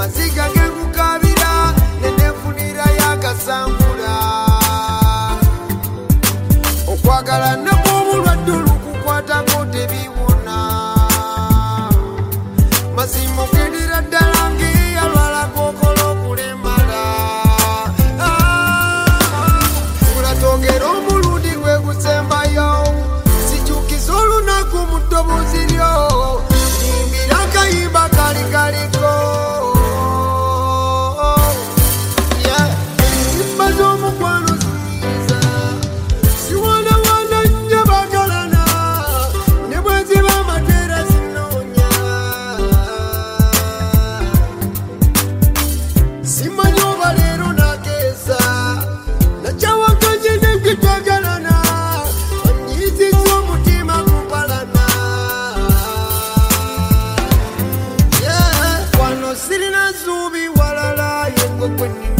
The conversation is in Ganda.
maziga gekukabira nenefunira yakasangula okwagala nakobulwadde olukukwatako tebiwona mazima ogendera ddala ngeyalwala kokola okulemala kulatongera omulundi gwe gusembayo sijukiza olunaku mu ddoboozi lyo yimbira akayimba kali kaliko ennyimba z'omukwano ziyiza ziwanawana nnyo bagalana ne bwe ziba amateera zinoonya simanyi oba leero nakeesa nakyawakanye negwe twagalana anyiziza omutima gupalana wano sirina zuubi walala yengo gwe